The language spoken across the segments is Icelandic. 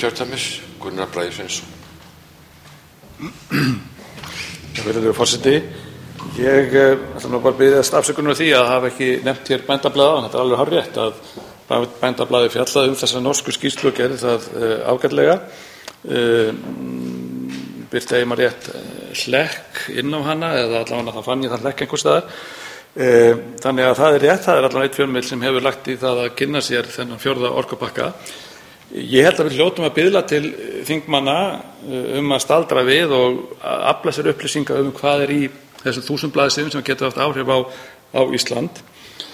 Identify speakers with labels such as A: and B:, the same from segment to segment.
A: Norðausturkjördæmis, Gunnar Bragi Sveinsson.
B: Virðulegur forseti, ég ætla nú bara að biðjast afsökunar á því að hafa ekki nefnt hér Bændablaðið. Þetta er alveg hárrétt að Bændablaðið fjallaði þessa norsku skýrslu og gerði það ágætlega. Birta ég maður rétt hlekk inn á hana, eða allavega það fann ég þann hlekk einhvers staðar. Þannig að það er rétt, það er allavega einn fjölmiðill sem hefur lagt í það að kynna sér þennan 4. orkupakka. Ég held að við hljótum að biðla til þingmanna að staldra við og afla sér upplýsinga hvað er í þessum 1000 blaðsíðum sem getur haft áhrif á Ísland.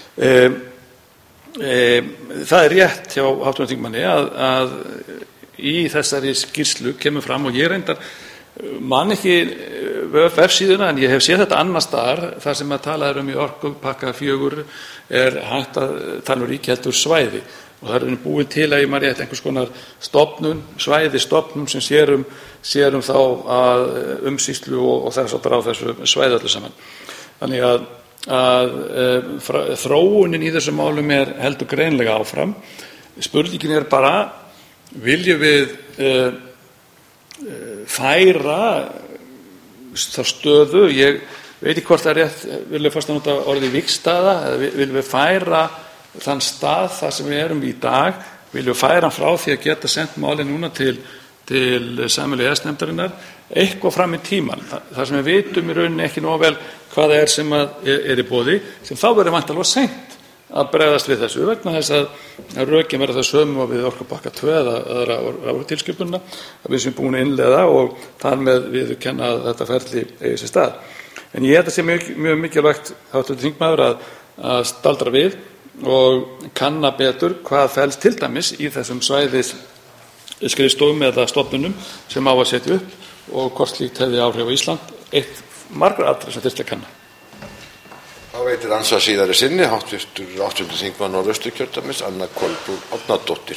B: Það er rétt hjá hv. þingmanni að í þessari skýrslu kemur fram, og ég reyndar man ekki vefsíðuna, en ég hef séð þetta annars staðar þar sem að tala í orkupakka 4 er hægt að tala ríkheldur svæði, og það er búin til að ég maður rétt einhvers konar stofnun sem sér þá að umsýslu og þess að draga þessu svæði öllu saman. Þannig að þróunin í þessum málum er heldur greinilega áfram. Spurningin er bara, viljum við færa þá stöðu, ég veit ekki hvort það er rétt, viljum við fast að nota orðið vígstaða, eða viljum við færa þann stað þar sem við erum í dag, viljum við færa hann frá því að geta sendt málið núna til sameiginlegu EES-nefndarinnar eitthvað fram í tímann, þar sem við vitum í rauninni ekki nógu vel hvað það er sem er í boði, sem þá verður væntanlega seint að bregðast við þessu, vegna þess að rökin verða það sömu við orkupakka 2 eða aðra tilskipunina, að við sem búin að innleiða og þar með viðurkenna að þetta ferli eigi sér stað. En ég held að sé mjög mikilvægt, hv. þingmaður, að staldra við og kanna betur hvað felst til dæmis í þessum svæðisskrifstofum eða stofnunum sem á að setja upp og hvort slíkt hefði áhrif á Ísland, eitt margra atriði sem þyrfti að kanna.
A: Þá veitir andsvar síðari sinni hv. þingmaður Norðausturkjördæmis, Anna Kolbrún Árnadóttir.